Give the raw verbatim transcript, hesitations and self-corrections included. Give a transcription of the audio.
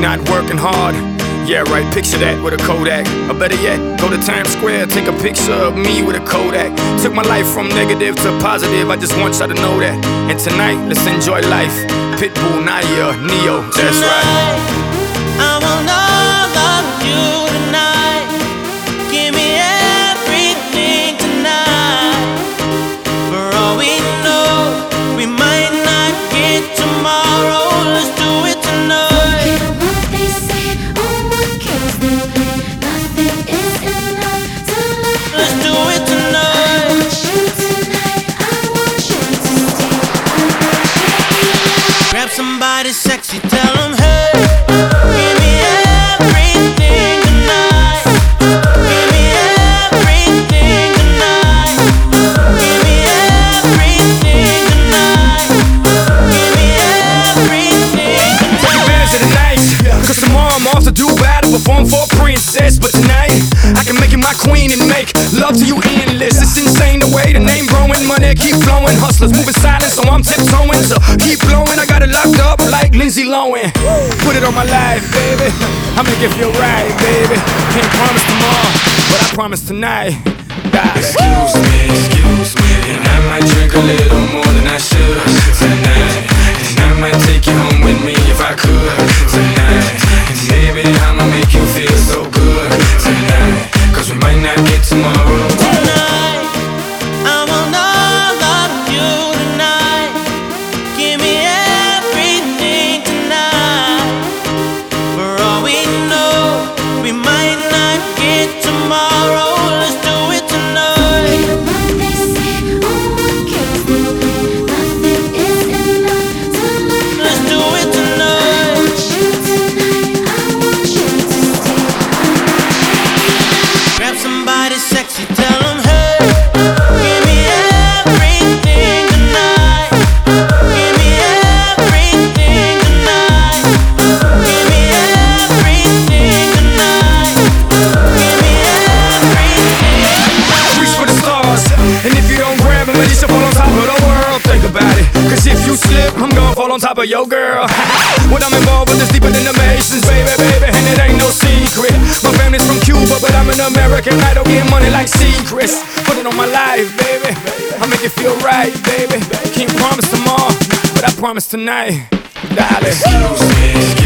not working hard. Yeah, right, picture that with a Kodak. Or better yet, go to Times Square, take a picture of me with a Kodak. Took my life from negative to positive, I just want y'all to know that. And tonight, let's enjoy life. Pitbull, Naya, Neo, that's right. I want all of you tonight. Give me everything tonight. For all we know, we might not get tomorrow. Let's do it tonight. Forget what they say or what games they play. Nothing is enough to love. Let's do it tonight. I want you tonight. I want you to stay. I want you. Grab somebody sexy, tell them hey. Give me everything tonight. Give me everything tonight. Give me everything tonight. Give me everything Take advantage of the night, cause tomorrow I'm off to do battle, perform for a princess. But tonight, I can make you my queen and make love to you endless. It's insane the way the name growing, money keep flowing. Hustlers moving silent, so I'm tiptoeing. So keep blowing, I got it locked up like Lindsay Lohan. Put it on my life, baby, I make it feel right, baby. Can't promise tomorrow, but I promise tonight. Die. Excuse me, excuse me, and I might drink a little more than I should tonight. And I might take you home with me if I could tonight. And baby, I'ma make you feel so good tonight. Cause we might not get tomorrow. tonight. I want all of you tonight. Give me everything tonight. For all we know, we might not get tomorrow. Let's do it tonight. Forget what they say or what games they play. Nothing is enough to love. Let's do it I tonight. want you tonight. I want you to stay. I want you. Grab somebody sexy, tell them hey. Give me everything tonight. Give me everything tonight. Give me everything tonight. Give me everything. Reach for the stars, and if you don't grab them, you should fall on top of the world. Think about it, cause if you slip, I'm gonna fall on top of your girl. What I'm involved with is deeper than the Masons, baby, baby, and it ain't no secret. My family's from Cuba, but I'm an American. I don't get money like secrets. Put it on my life, baby, I make it feel right, baby. Can't promise tomorrow, but I promise tonight, darling. Excuse me, excuse